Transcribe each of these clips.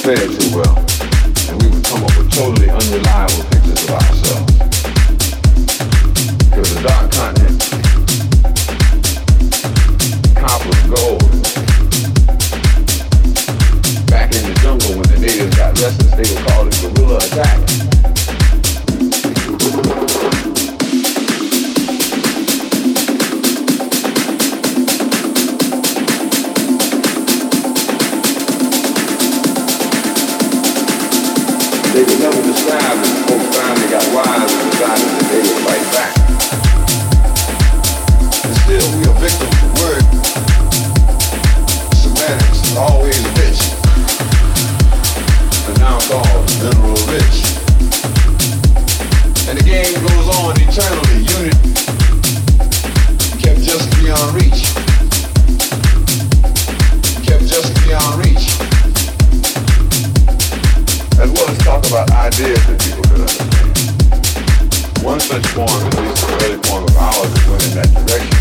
fare too well, and we would come up with totally unreliable pictures of ourselves. Because the dark continent, copper and gold. Back in the jungle when the natives got restless, they would call it guerrilla attack. They would never describe it. Folks finally got wise and decided that they would fight back. And still, we are victims of word. Semantics is always a bitch. And now called mineral rich. And the game goes on eternally. Unit kept just beyond reach. Kept just beyond reach. As well as talk about ideas that people could understand. One such form, at least the early form of ours, that went in that direction.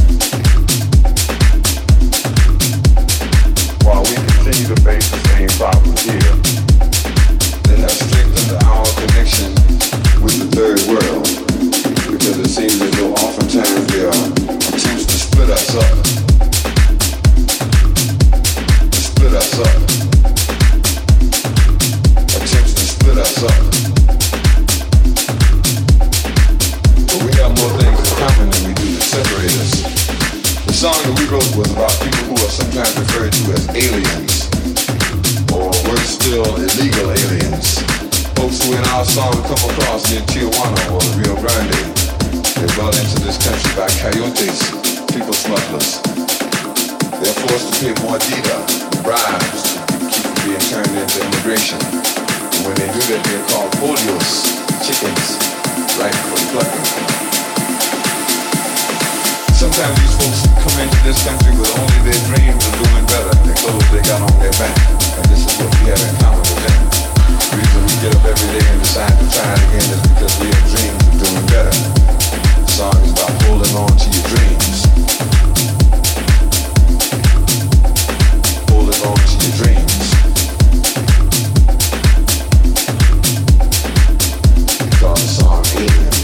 While we continue to face the same problems here, that have strengthened our connection with the third world, because it seems as though oftentimes there are attempts to split us up. To split us up. Split us up. But we got more things in common than we do to separate us. The song that we wrote was about people who are sometimes referred to as aliens, or worse still, illegal aliens. Folks who in our song come across near Tijuana or the Rio Grande. They're brought into this country by coyotes, people smugglers. They're forced to pay more dita, bribes, to keep from being turned into immigration. When they do that, they're called folios, chickens, right for the plucking. Sometimes these folks come into this country with only their dreams of doing better, the clothes they got on their back, and this is what we have in common with them. The reason we get up every day and decide to try it again is because we have dreams of doing better. The song is about holding on to your dreams. Holding on to your dreams. On the song Alien.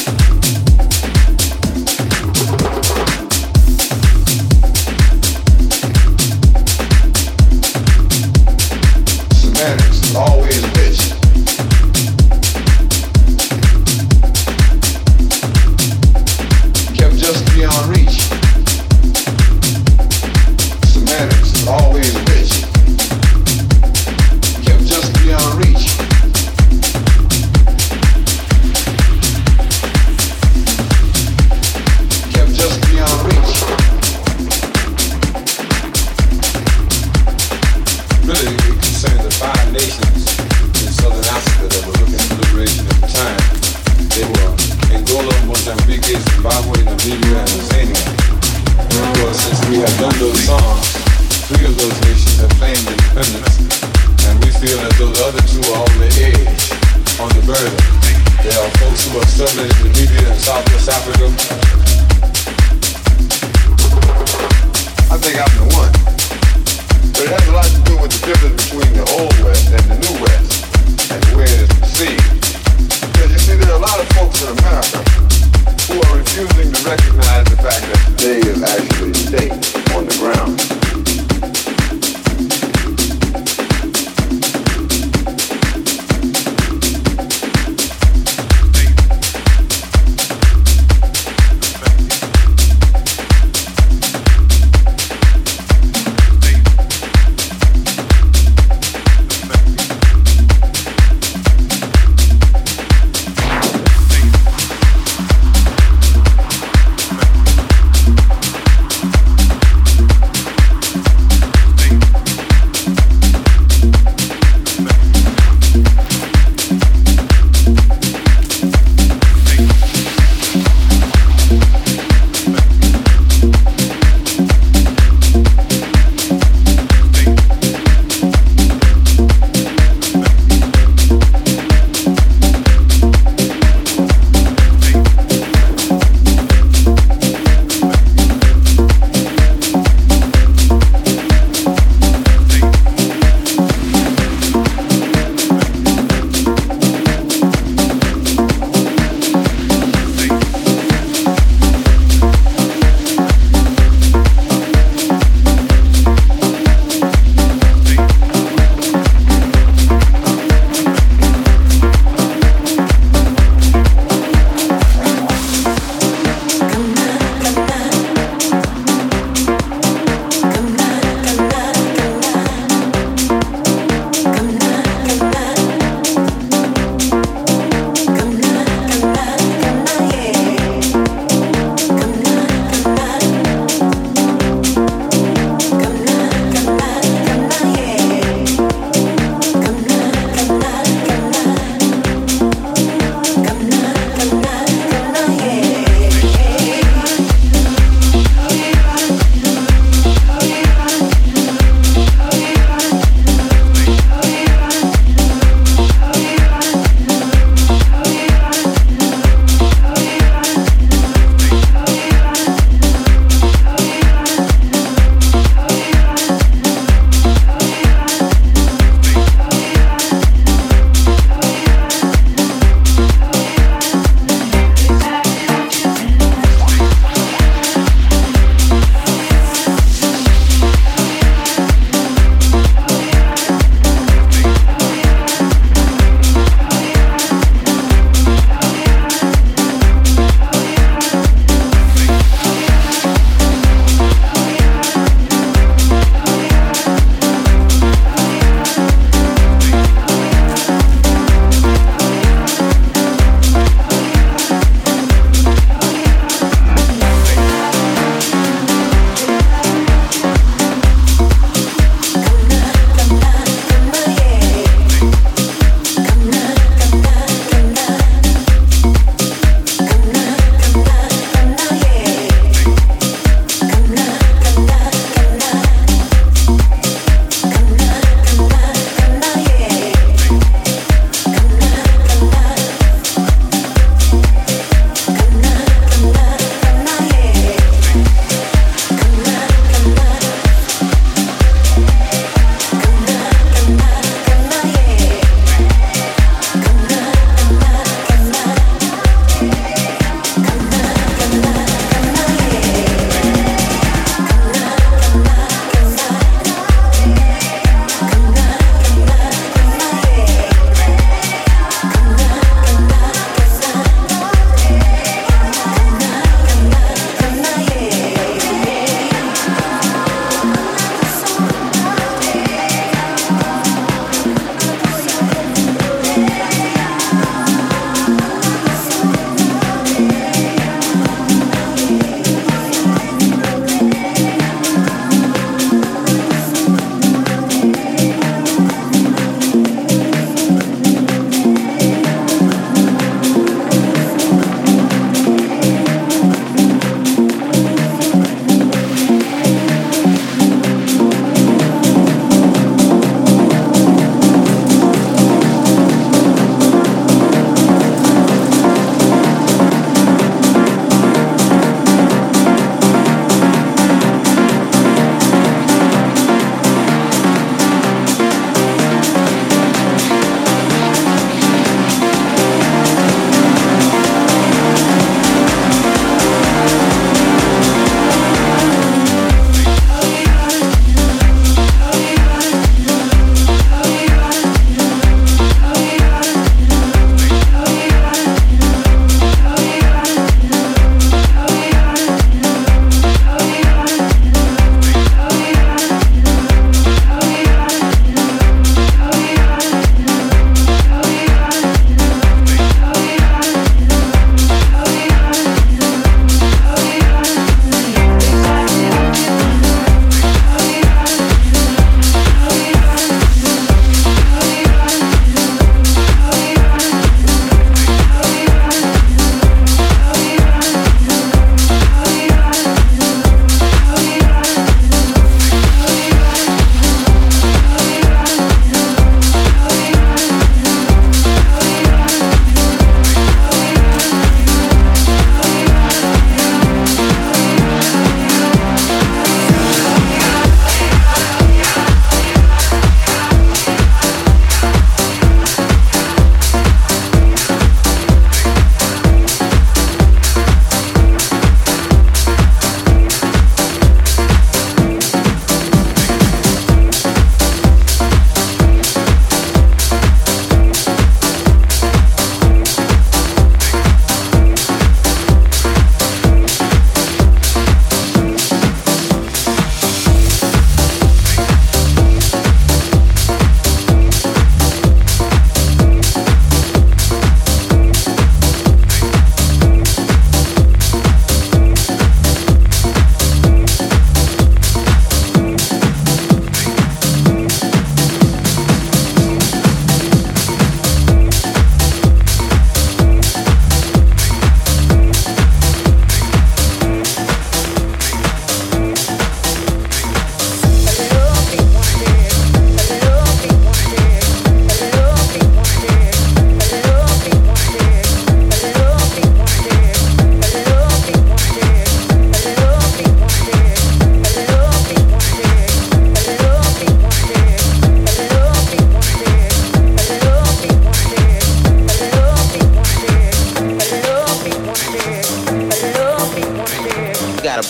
Semantics is always a bitch. Kept just beyond reach. Semantics is always a bitch. Kept just beyond reach. Just beyond reach. Really, it concerned the 5 nations in southern Africa that were looking for liberation at the time. They were Angola, Mozambique, Zimbabwe, Namibia, and Tanzania. And of course, since we have done those songs, 3 of those nations have claimed independence, and we feel as though the other 2 are on the edge, on the burden. There are folks who are struggling in Namibia and Southwest Africa. I think I'm the one. But it has a lot to do with the difference between the old West and the new West, and the way it is perceived. Because you see, there are a lot of folks in America who are refusing to recognize the fact that today is actually today on the ground.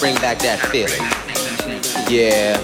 bring back that feeling. Yeah.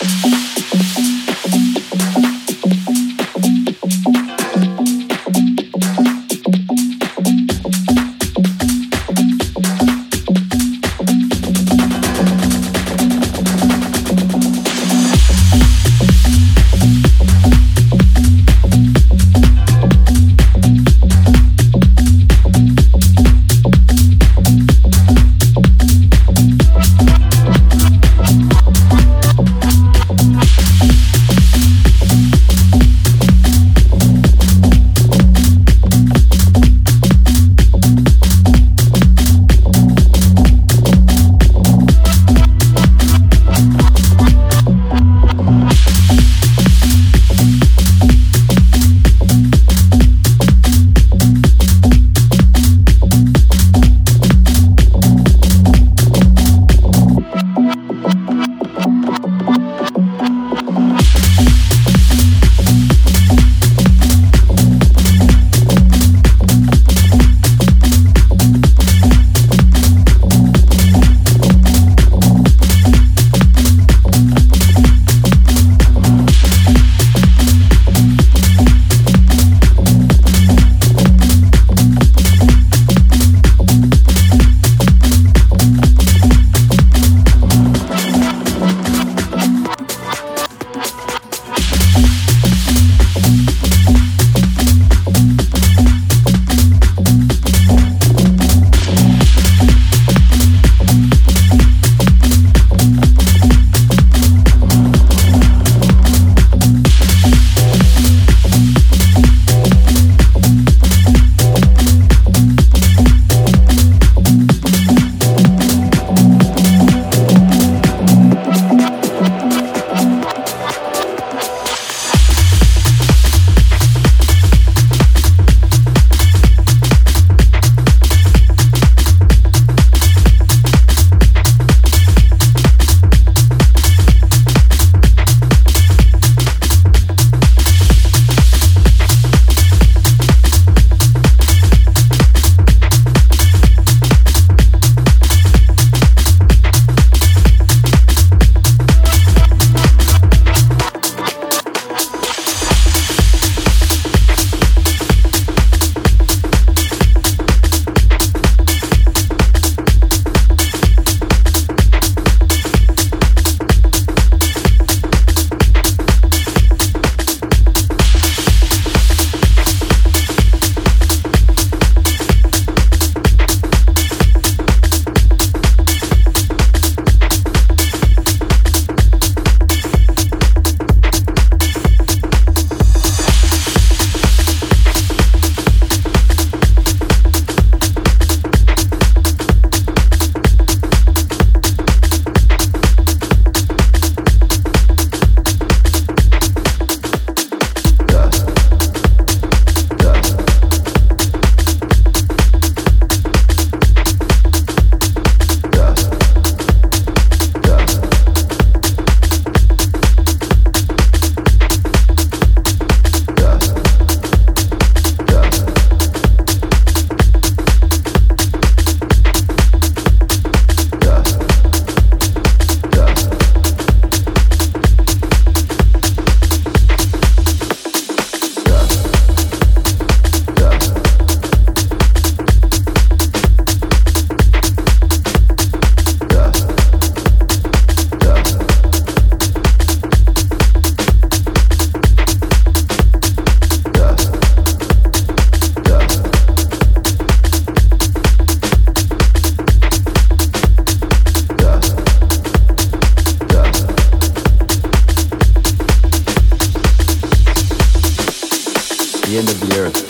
The end of the earth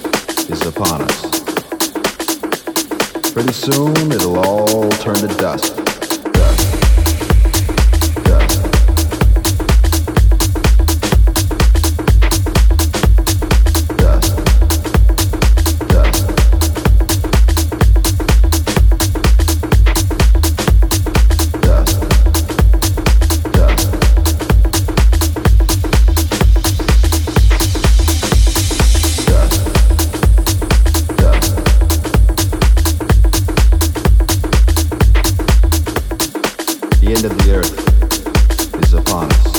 is upon us. Pretty soon it'll all turn to dust. Dust. Dust. Dust. Dust. Dust. Dust. The end of the earth is upon us.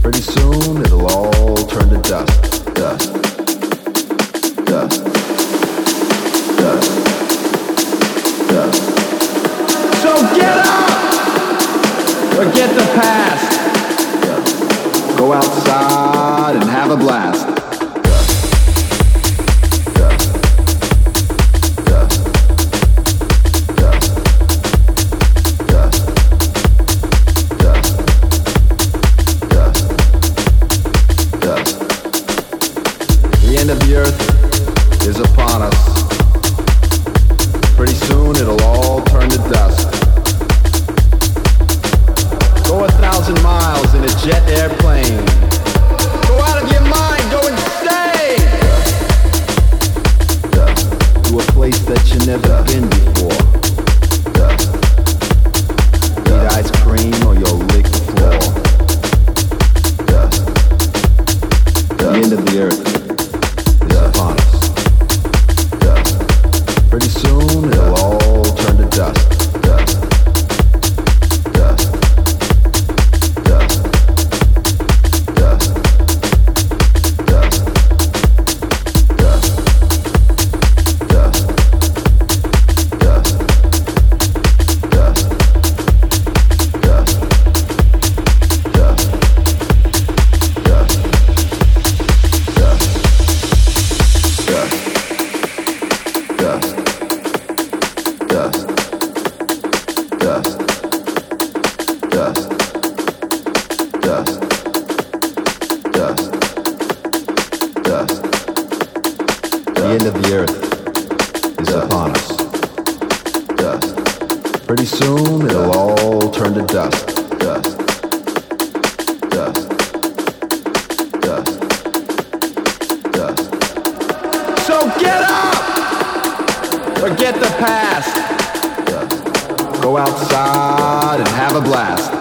Pretty soon it'll all turn to dust, dust, dust, dust, dust. So get up! Forget the past. Dust. Go outside and have a blast. The end of the earth is upon us. Pretty soon it'll all turn to dust. Go 1,000 miles in a jet airplane. Go out of your mind, go insane! To a place that you've never been before. Eat ice cream or you'll lick the floor. The end of the earth is upon us. Pretty soon it'll all turn to dust. The end of the earth is upon us. Pretty soon it'll all turn to dust. So get up! Forget the past. Go outside and have a blast.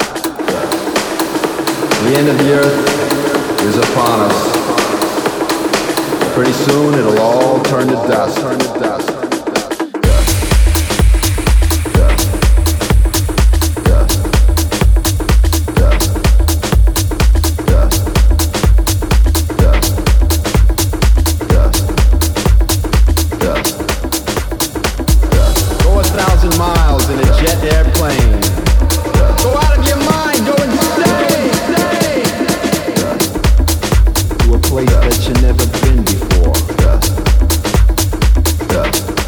The end of the earth is upon us. Pretty soon it'll all turn to dust. Go 1,000 miles in a jet airplane. Go out of your mind, go insane! To a place that you've never been before.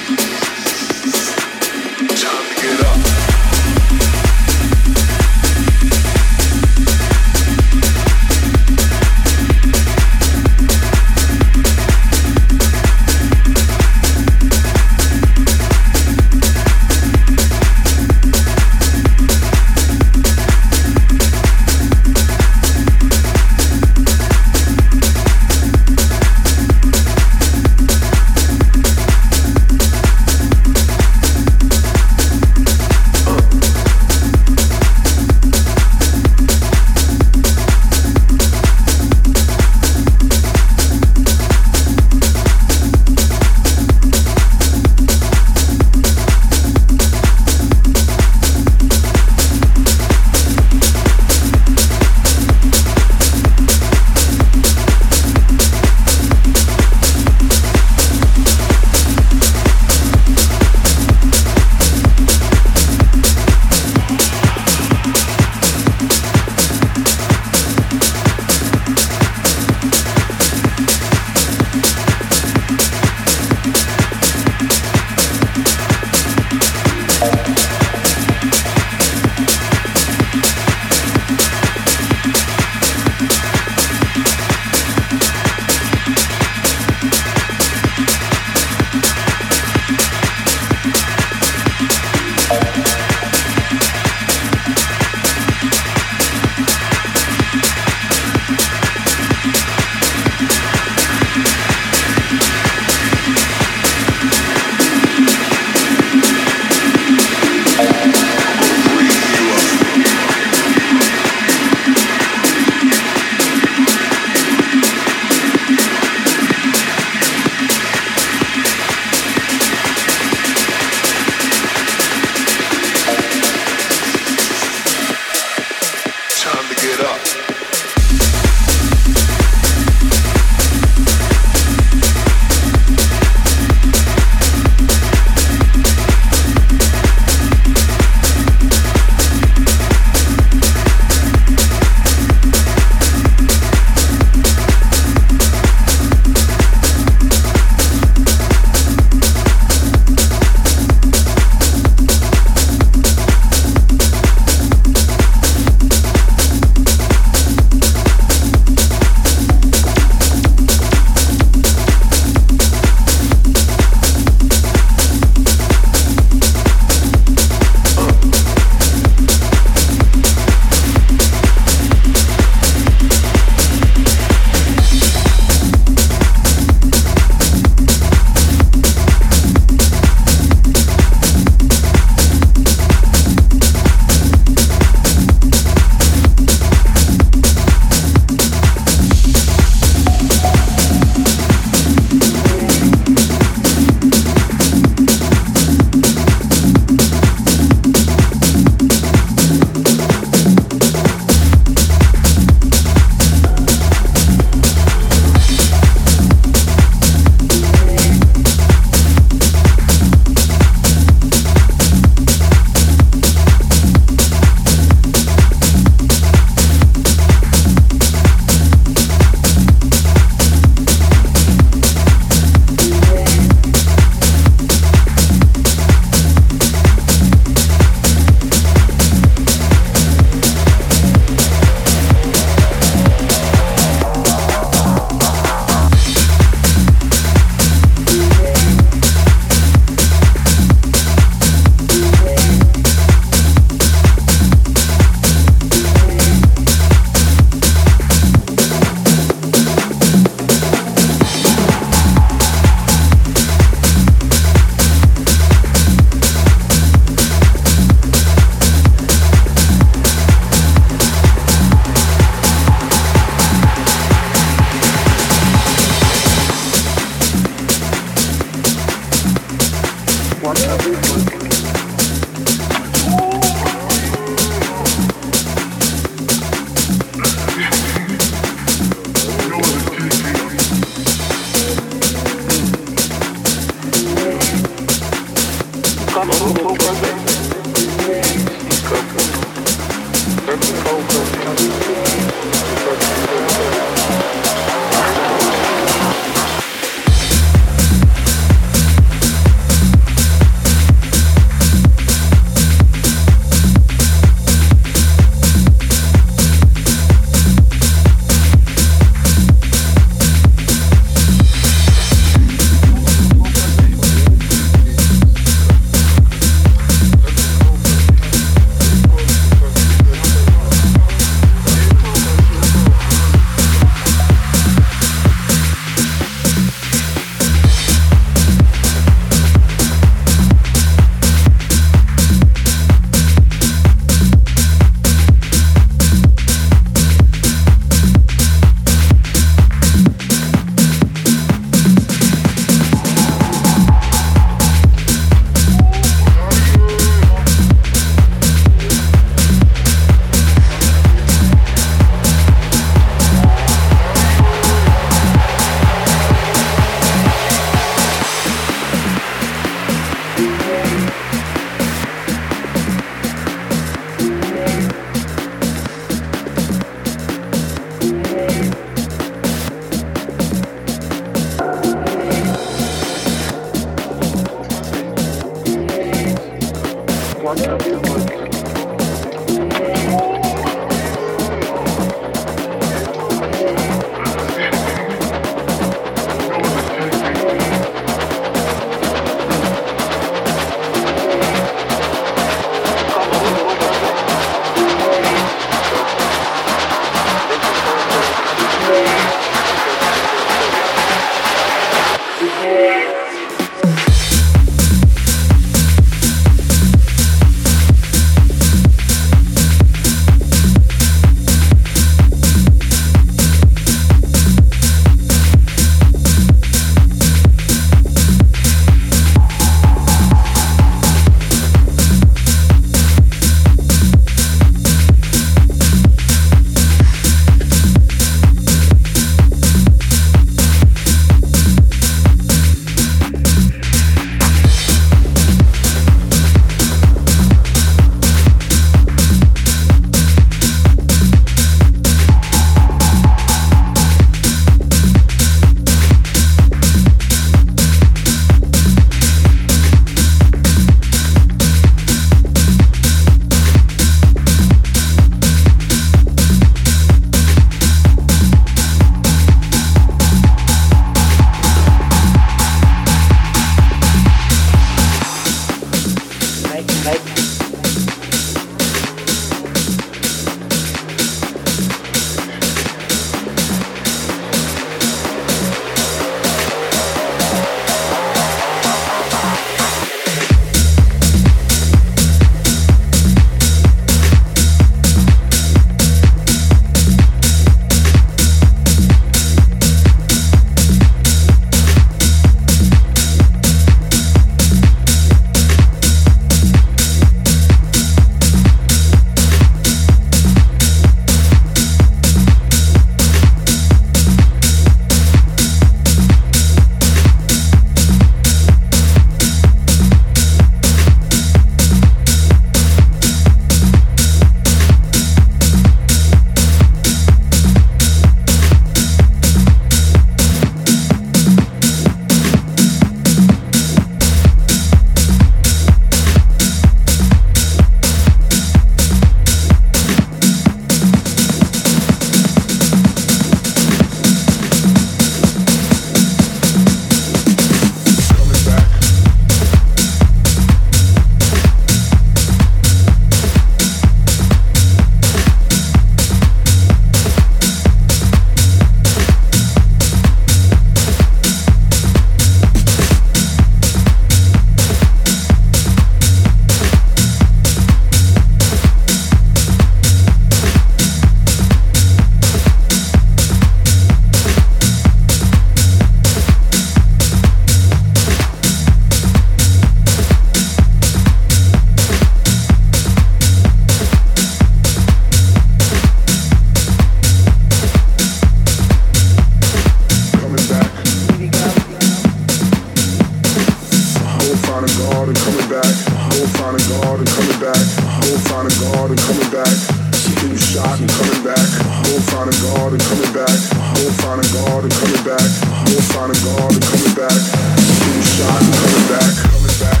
Go find a guard and coming back. Go find a guard and coming back. Getting shot and coming back. Go find a guard and coming back. Go find a guard and coming back. Go find a guard and coming back. Getting shot and coming back. Coming back.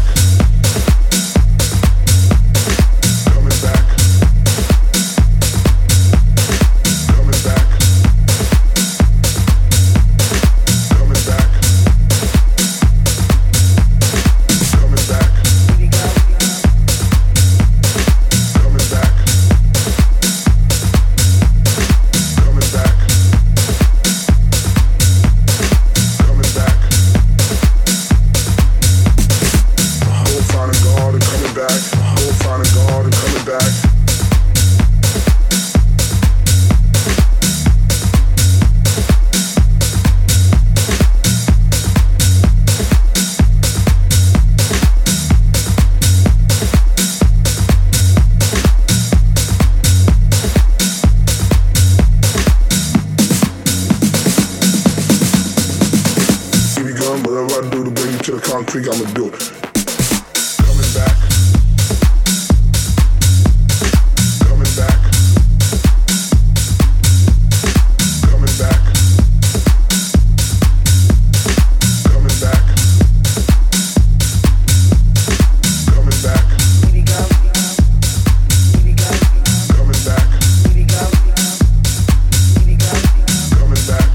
Coming back. Coming back. Coming back. Coming back. Coming back. Coming back. Coming back. Go find a guard and coming back. Go find a guard and coming back. BB gun, whatever I do to bring you to the concrete, I'ma do it. Coming back. Coming back. Coming back. Coming back. Coming back. Coming back. Coming back. Coming back.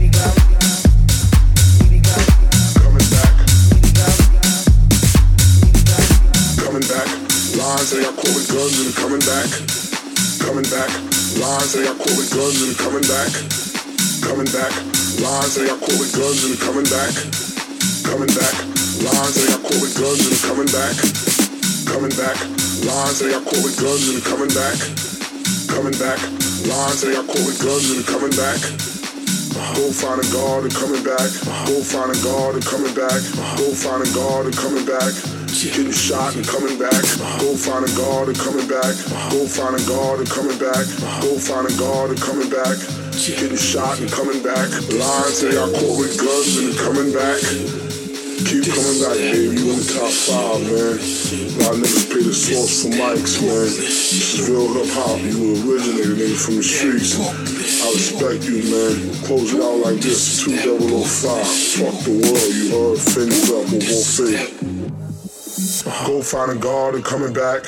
Coming back. Lines they got caught with guns and they're coming back. Coming back. Lines they got caught with guns and they're coming back. Coming back. Lines they got caught with guns and they're coming back. Coming back. Lines they got caught with guns and they're coming back. Coming back. Lines they got caught with guns and they're coming back. Coming back. Lines they got caught with guns and they're coming back. Go find a guard and coming back. Go find a guard and coming back. Go find a guard and coming back. Getting shot and coming back. Go find a guard and coming back. Go find a guard and coming back. Go find a guard and coming back. Getting shot and coming back. Lines they got caught with guns and they're coming back. Keep coming back, baby. You in the top 5, man. A lot of niggas pay the source for mics, man. This is real hip hop. You originated, nigga, from the streets. I respect you, man. Close it out like this. 2005. Fuck the world, you heard. Fins up with more faith. Go find a guard and coming back.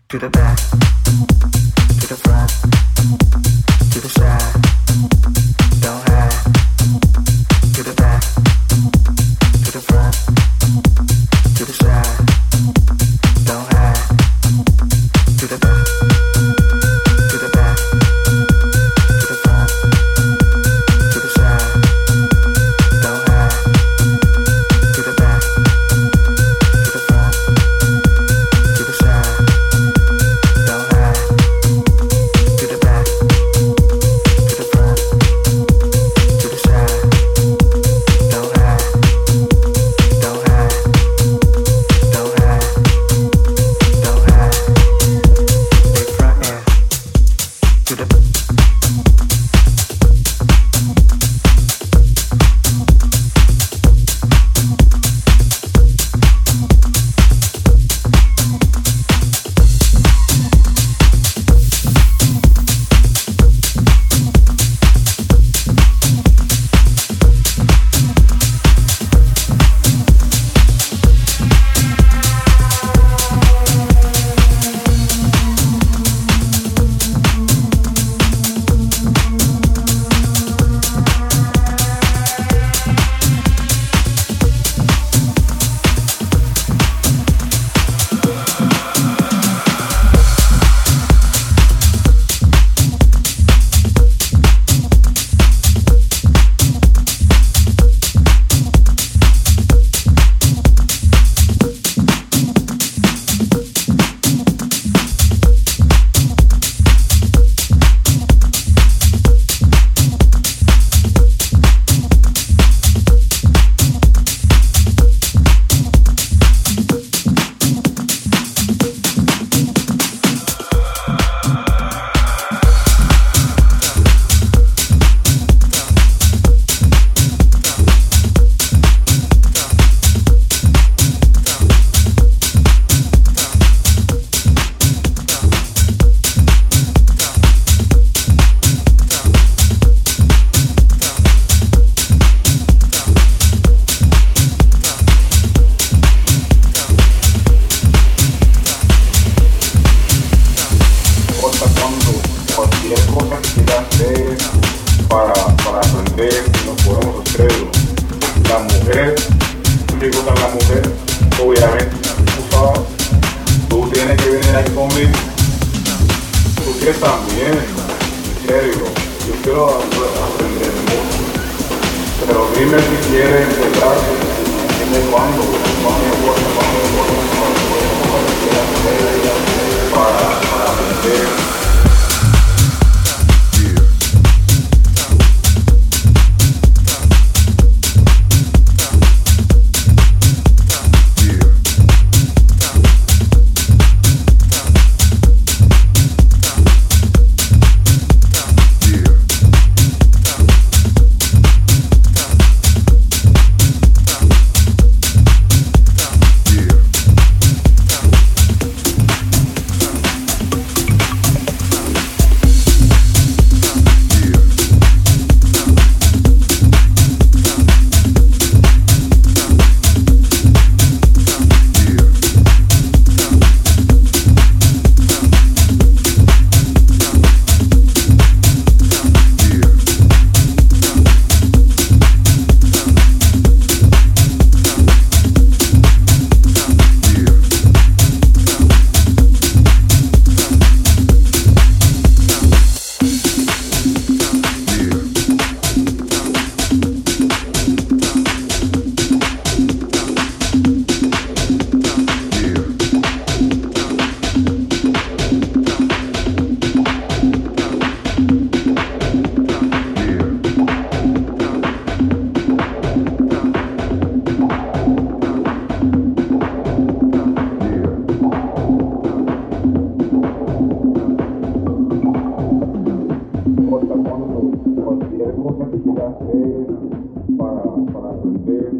to the back, to the front, to the side, don't hide, to the back, to the front, to the side, don't hide, to the back, to the back, to the front, to the side, don't hide, to the back, to the front, to the side, don't hide, to the back, to the front, to the side, don't hide, don't hide, don't hide, don't hide, they frontin' to the cualquier cosa que quieras hacer para aprender, nos podemos hacerlo. La mujer, digo que la mujer, obviamente, tú tienes que venir aquí conmigo. Tú quieres también, en serio, yo quiero aprender mucho. Pero dime si quieres empezar, dime cuándo para aprender. Cualquier cosa que quieras hacer para aprender.